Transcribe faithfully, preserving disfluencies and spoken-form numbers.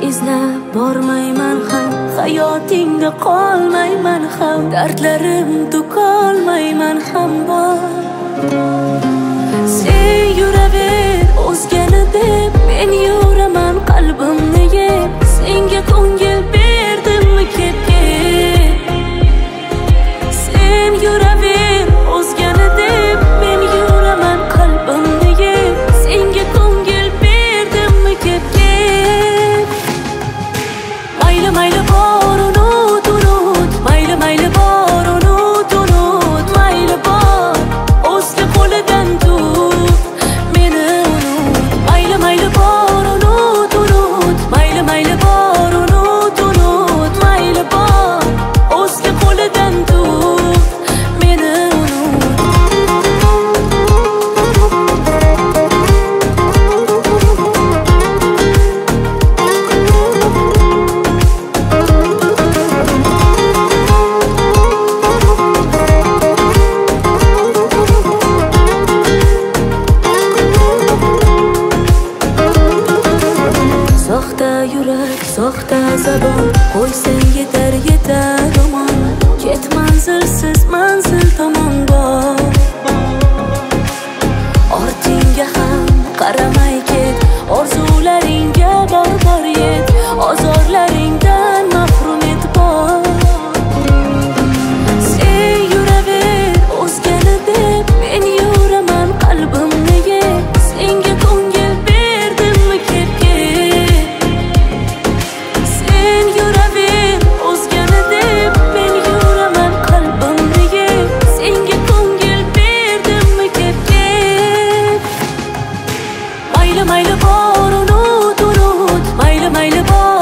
izlab bormayman ham, hayotingda qolmayman ham, dardlarim to'kolmayman ham bor. Sen yuraver o'zgani deb, men yuraman qalbimni yeb. Senga ko'ngil berdimmi ketgin? Sen yuraver o'zgani deb, men yuraman qalbimni yeb. Senga ko'ngil berdimmi ketgin? Mayli mayli bor unut unut, mayli mayli bor unut unut, mayli bor o'zga qo'lidan tut meni unut. Mayli mayli bor unut unut, mayli mayli bor unut unut, mayli bor o'zga qo'lidan tut meni soxta yurak, soxta zabon, qo'ysang yetar yetar roman. Ket manzilsiz manzil tomon bor. Ortingga ham qaramay ket, orzularingga bor bor yet, ozorlaringdan mahrum et bor. Sen yuraver o'zgani deb, men yuraman qalbimni yeb. Senga ko'ngil berdimmi ketgin? Sen yuraver o'zgani deb, men yuraman qalbimni yeb. Senga ko'ngil berdimmi ketgin? Mayli mayli bor unut unut, mayli mayli bor